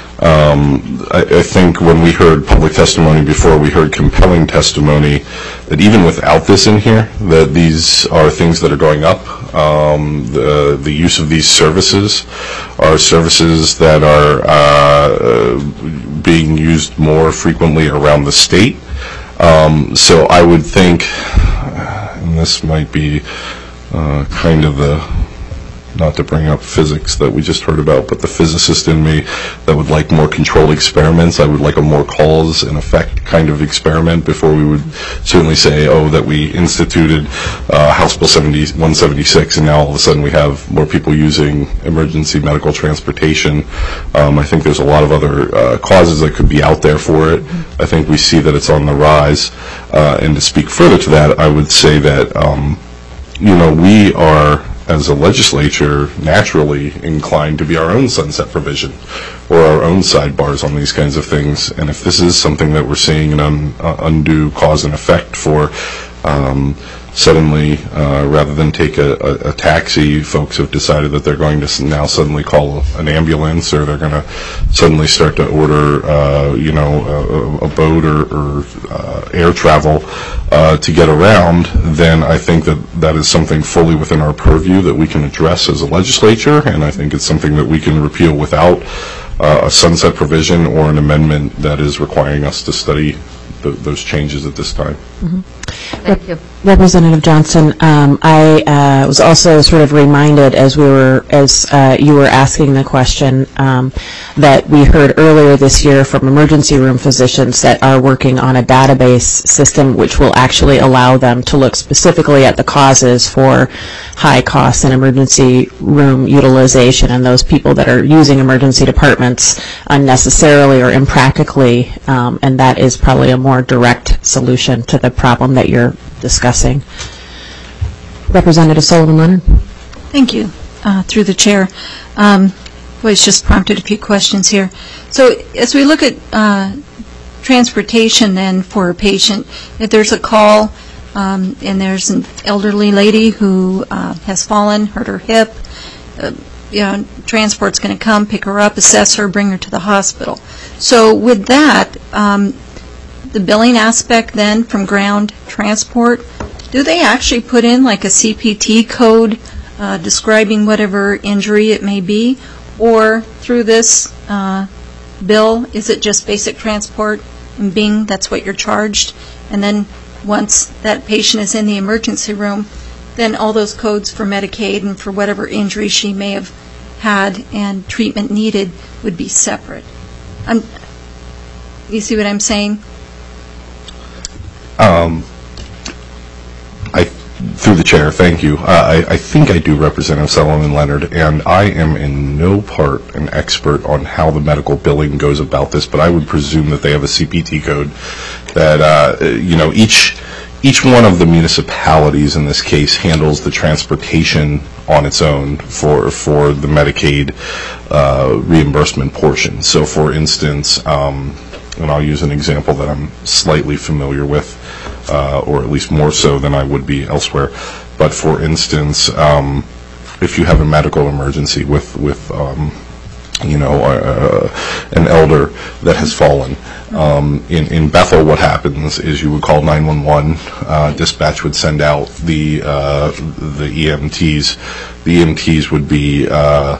Um, I, I think when we heard public testimony before, we heard compelling testimony that even without this in here, that these are things that are going up. Um, the, the use of these services are services that are uh, being used more frequently around the state. Um, so I would think, and this might be uh, kind of the, not to bring up physics that we just heard about, but the physicist in me that would like more controlled experiments. I would like a more cause and effect kind of experiment before we would certainly say, oh, that we instituted uh, House Bill one seventy-six and now all of a sudden we have more people using emergency medical transportation. Um, I think there's a lot of other uh, causes that could be out there for it. I think we see that it's on the rise. Uh, and to speak further to that, I would say that, um, you know, we are, as a legislature, naturally inclined to be our own sunset provision or our own sidebars on these kinds of things. And if this is something that we're seeing an un, uh, undue cause and effect for, um, suddenly, uh, rather than take a, a, a taxi, folks have decided that they're going to now suddenly call an ambulance, or they're going to suddenly start to order, uh, you know, a, a boat or, or uh, air travel uh, to get around, then I think that that is something fully within our purview that we can address as a legislature, and I think it's something that we can repeal without uh, a sunset provision or an amendment that is requiring us to study the, those changes at this time. Mm-hmm. Thank you. Representative Johnson, um, I uh, was also sort of reminded as we were, as uh, you were asking the question, um, that we heard earlier this year from emergency room physicians that are working on a database system which will actually allow them to look specifically at the causes for high costs in emergency room utilization and those people that are using emergency departments unnecessarily or impractically, um, and that is probably a more direct solution to the problem that you're discussing. Representative Sullivan Leonard. Thank you. Uh, through the chair. Um, was just prompted a few questions here. So as we look at uh, transportation then for a patient, if there's a call um, and there's an elderly lady who uh, has fallen, hurt her hip. Uh, you know, transport's going to come, pick her up, assess her, bring her to the hospital. So with that, um, the billing aspect then from ground transport, do they actually put in like a C P T code uh, describing whatever injury it may be? Or through this uh, bill, is it just basic transport and Bing, that's what you're charged? And then once that patient is in the emergency room, then all those codes for Medicaid and for whatever injury she may have had and treatment needed would be separate. I'm, you see what I'm saying? Um, I, through the chair, thank you. Uh, I, I think I do Representative Sullivan Leonard, and I am in no part an expert on how the medical billing goes about this, but I would presume that they have a C P T code that, uh, you know, each each one of the municipalities in this case handles the transportation on its own for for the Medicaid uh, reimbursement portion. So, for instance, um, and I'll use an example that I'm slightly familiar with, uh, or at least more so than I would be elsewhere. But for instance, um, if you have a medical emergency with, with um, you know, uh, an elder that has fallen, um, in, in Bethel what happens is you would call nine one one, uh, dispatch would send out the, uh, the E M Ts. The E M Ts would be uh,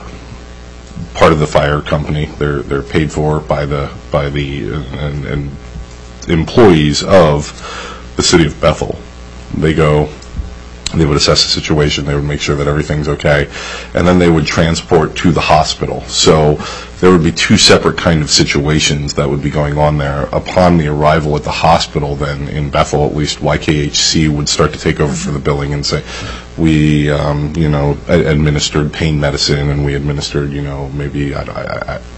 part of the fire company. They're they're paid for by the by the uh, and, and employees of the city of Bethel. They go, they would assess the situation, they would make sure that everything's okay, and then they would transport to the hospital. So there would be two separate kind of situations that would be going on there. Upon the arrival at the hospital, then in Bethel, at least Y K H C would start to take over for the billing and say, we, um, you know, administered pain medicine, and we administered, you know, maybe I, I, I,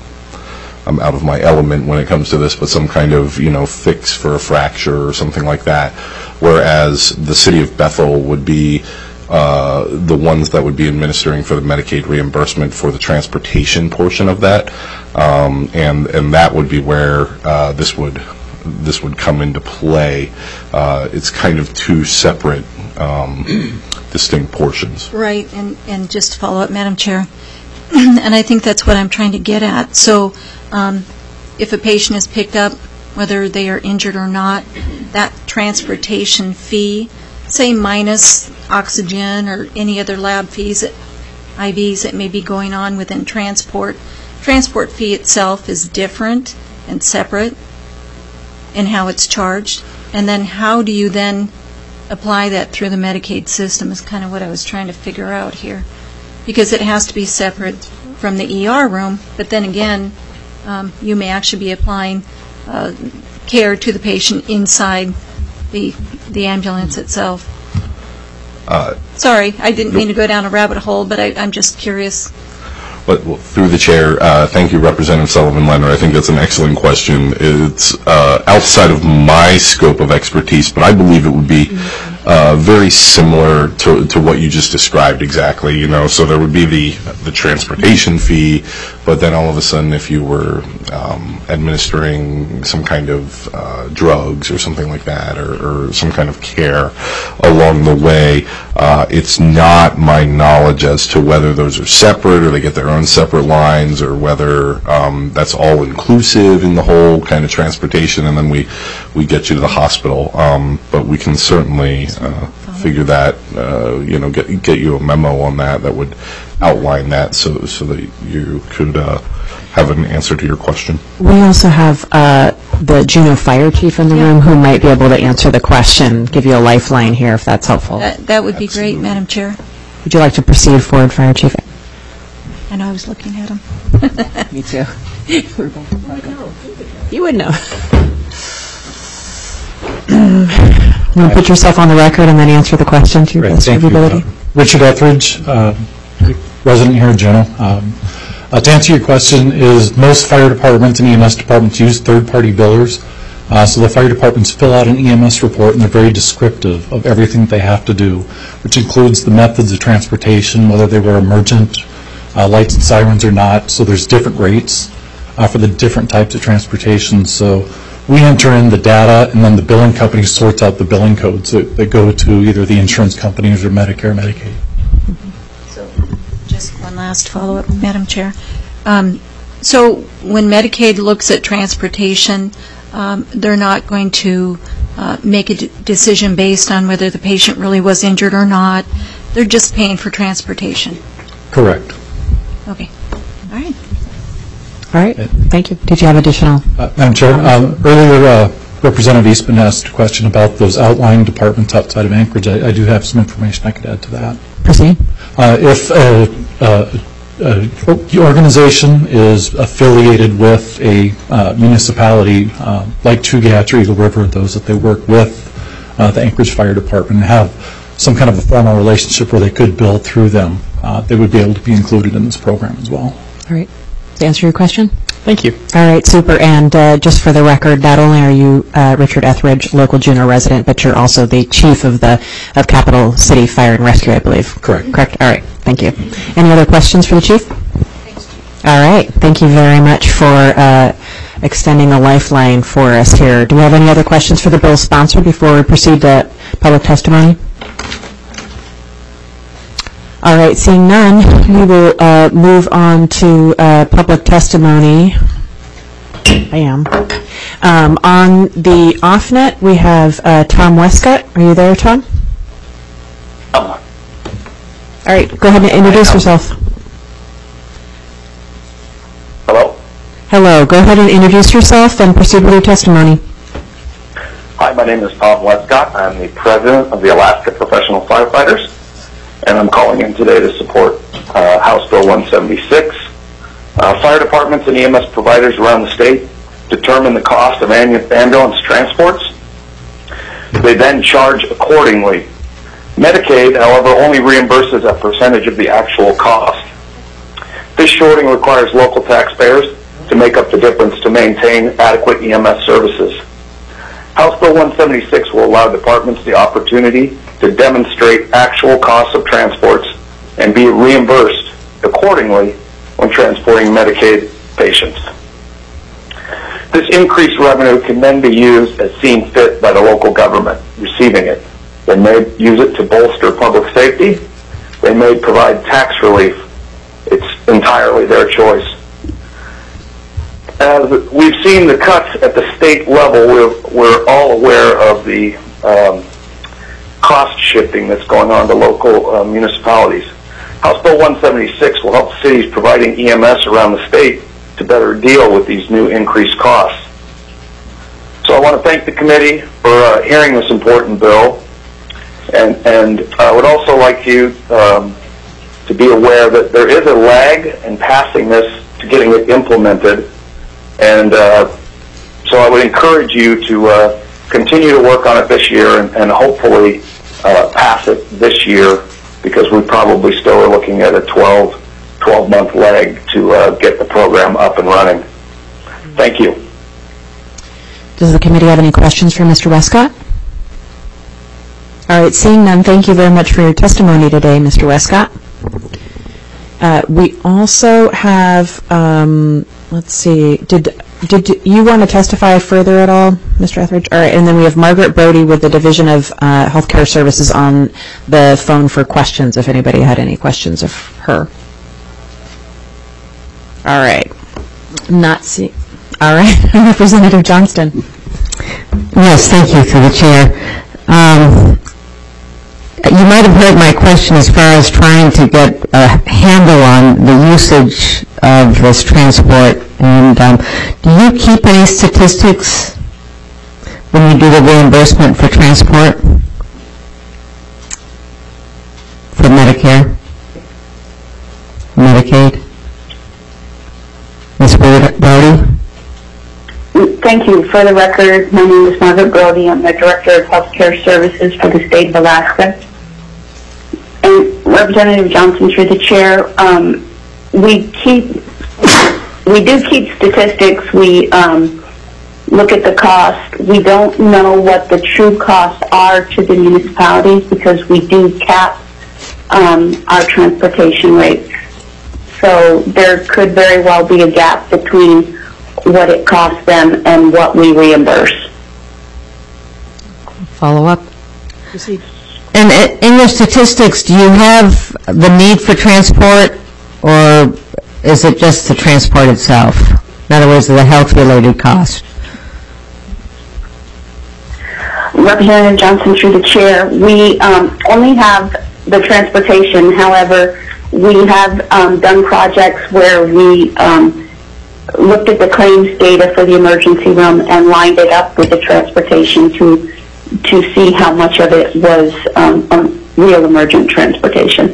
I'm out of my element when it comes to this, but some kind of, you know, fix for a fracture or something like that. Whereas the city of Bethel would be uh, the ones that would be administering for the Medicaid reimbursement for the transportation portion of that, um, and and that would be where uh, this would this would come into play. Uh, it's kind of two separate, um, distinct portions. Right, and and just to follow up, Madam Chair, and I think that's what I'm trying to get at. So, um, if a patient is picked up, whether they are injured or not, that transportation fee, say minus oxygen or any other lab fees, I Vs that may be going on within transport, transport fee itself is different and separate in how it's charged. And then how do you then apply that through the Medicaid system is kind of what I was trying to figure out here. Because it has to be separate from the E R room, but then again, um, you may actually be applying uh, care to the patient inside the the ambulance itself. Uh, Sorry, I didn't mean to go down a rabbit hole, but I, I'm just curious. But well, through the chair, uh, thank you, Representative Sullivan Leonard. I think that's an excellent question. It's uh, outside of my scope of expertise, but I believe it would be uh, very similar to, to what you just described exactly. You know, so there would be the the transportation fee, but then all of a sudden, if you were um, administering some kind of uh, drugs or something like that, or, or some kind of care along the way, uh, it's not my knowledge as to whether those are separate or they get their own separate lines, or whether um, that's all inclusive in the whole kind of transportation, and then we we get you to the hospital. Um, but we can certainly uh, figure that, uh, you know, get get you a memo on that that would outline that, so so that you could uh, have an answer to your question. We also have uh, the Juneau Fire Chief in the room who might be able to answer the question, give you a lifeline here if that's helpful. That, that would be Absolutely. great, Madam Chair. Would you like to proceed forward, Fire Chief? I know I was looking at him. Me too. You would know. You want to put yourself on the record and then answer the question to your Great, best of thank your you. ability? Uh, Richard Etheridge, uh, resident here in Juneau. Um, uh, to answer your question, is most fire departments and E M S departments use third-party billers. Uh, so the fire departments fill out an E M S report, and they're very descriptive of everything that they have to do, which includes the methods of transportation, whether they were emergent, uh, lights and sirens or not. So there's different rates uh, for the different types of transportation. So we enter in the data, and then the billing company sorts out the billing codes that, that go to either the insurance companies or Medicare, Medicaid. So, just one last follow-up, Madam Chair. Um, so, when Medicaid looks at transportation, um, they're not going to uh, make a d- decision based on whether the patient really was injured or not. They're just paying for transportation. Correct. Okay. All right. All right, thank you. Did you have additional? Uh, Madam Chair, um, earlier uh, Representative Eastman asked a question about those outlying departments outside of Anchorage. I, I do have some information I could add to that. Proceed. Uh, if uh, uh, uh, the organization is affiliated with a uh, municipality uh, like Chugach or Eagle River, those that they work with uh, the Anchorage Fire Department, and have some kind of a formal relationship where they could bill through them, uh, they would be able to be included in this program as well. All right. To answer your question? Thank you. All right, super. And uh, just for the record, not only are you uh, Richard Etheridge, local Juneau resident, but you're also the chief of the of Capital City Fire and Rescue, I believe. Correct. Correct. All right. Thank you. Any other questions for the chief? Thanks, Chief. All right. Thank you very much for uh, extending a lifeline for us here. Do we have any other questions for the bill sponsor before we proceed to public testimony? All right, seeing none, we will uh, move on to uh, public testimony. I am. Um, on the off-net, we have uh, Tom Westcott. Are you there, Tom? All right, go ahead and introduce yourself. Hello? Hello, go ahead and introduce yourself and proceed with your testimony. Hi, my name is Tom Westcott. I'm the president of the Alaska Professional Firefighters, and I'm calling in today to support uh, House Bill one seventy-six. Uh, fire departments and E M S providers around the state determine the cost of ambulance transports. They then charge accordingly. Medicaid, however, only reimburses a percentage of the actual cost. This shorting requires local taxpayers to make up the difference to maintain adequate E M S services. House Bill one seventy-six will allow departments the opportunity to demonstrate actual costs of transports and be reimbursed accordingly when transporting Medicaid patients. This increased revenue can then be used as seen fit by the local government receiving it. They may use it to bolster public safety. They may provide tax relief. It's entirely their choice. As we've seen the cuts at the state level, we're, we're all aware of the um, cost shifting that's going on to local uh, municipalities. House Bill one seventy-six will help cities providing E M S around the state to better deal with these new increased costs. So I want to thank the committee for uh, hearing this important bill, and, and I would also like you um, to be aware that there is a lag in passing this to getting it implemented, and uh, so I would encourage you to uh, continue to work on it this year and, and hopefully uh, pass it this year, because we probably still are looking at a twelve, twelve month lag to uh, get the program up and running. Thank you. Does the committee have any questions for Mister Westcott? All right, seeing none, thank you very much for your testimony today, Mister Westcott. Uh, we also have, um, let's see, did did you want to testify further at all, Mister Etheridge? All right, and then we have Margaret Brody with the Division of uh, Healthcare Services on the phone for questions, if anybody had any questions of her. All right. Not see. All right. Representative Johnston. Yes, thank you, through the chair. Um, you might have heard my question as far as trying to get a handle on the usage of this transport. And um, do you keep any statistics when you do the reimbursement for transport for Medicare, Medicaid? Miz Brody? Thank you. For the record, my name is Margaret Brody. I'm the Director of Healthcare Services for the state of Alaska. And Representative Johnson, through the chair, um, we keep, we do keep statistics. We um, look at the cost. We don't know what the true costs are to the municipalities because we do cap um, our transportation rates. So there could very well be a gap between what it costs them and what we reimburse. Follow up. And i- in your statistics, do you have the need for transport, or is it just the transport itself? In other words, the health-related cost? Representative Johnson, through the chair, we um, only have the transportation. However, we have um, done projects where we um, looked at the claims data for the emergency room and lined it up with the transportation to to see how much of it was um, um, real emergent transportation.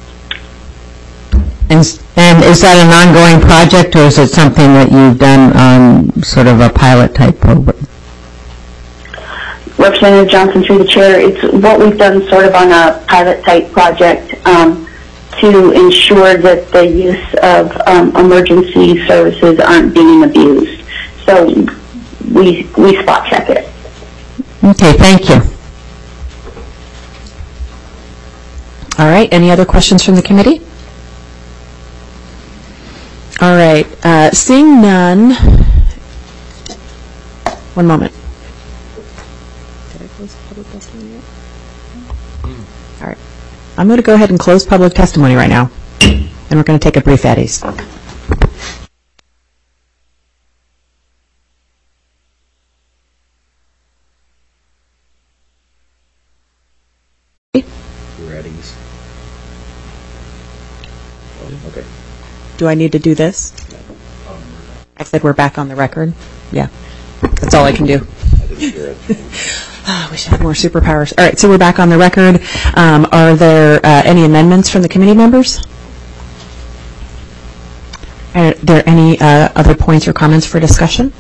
And, s- and is that an ongoing project, or is it something that you've done on sort of a pilot-type program? Representative Johnson, through the chair, it's what we've done sort of on a pilot-type project um, to ensure that the use of um, emergency services aren't being abused. So we we spot check it. Okay, thank you. All right, any other questions from the committee? All right, uh, seeing none, one moment. Did I close public testimony yet? All right, I'm going to go ahead and close public testimony right now, and we're going to take a brief Eddie's. Okay. Do I need to do this? I said we're back on the record. Yeah, that's all I can do. Ah, we should have more superpowers. All right, so we're back on the record. Um, are there uh, any amendments from the committee members? Are there any uh, other points or comments for discussion?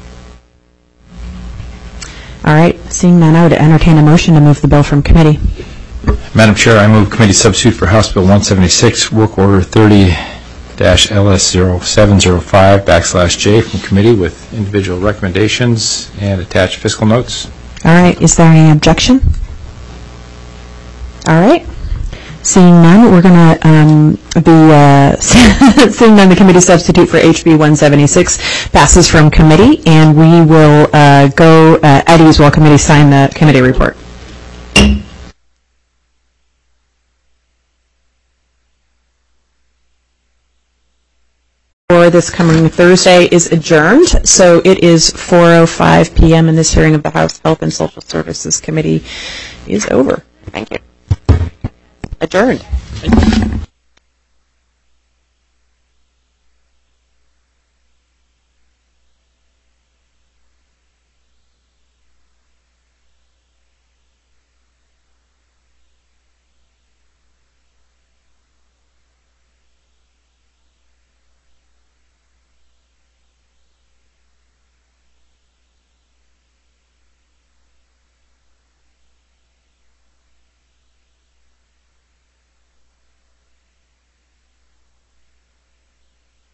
All right, seeing none, I would entertain a motion to move the bill from committee. Madam Chair, I move committee substitute for House Bill one seventy-six, Work Order thirty dash L S zero seven zero five backslash J from committee with individual recommendations and attached fiscal notes. All right, is there any objection? All right. Seeing none, we're going to um, be, uh, seeing none, the committee substitute for H B one seventy-six passes from committee, and we will uh, go uh, at ease while committee sign the committee report. For this coming Thursday is adjourned, so it is four oh five p.m. and this hearing of the House Health and Social Services Committee is over. Thank you. Adjourned.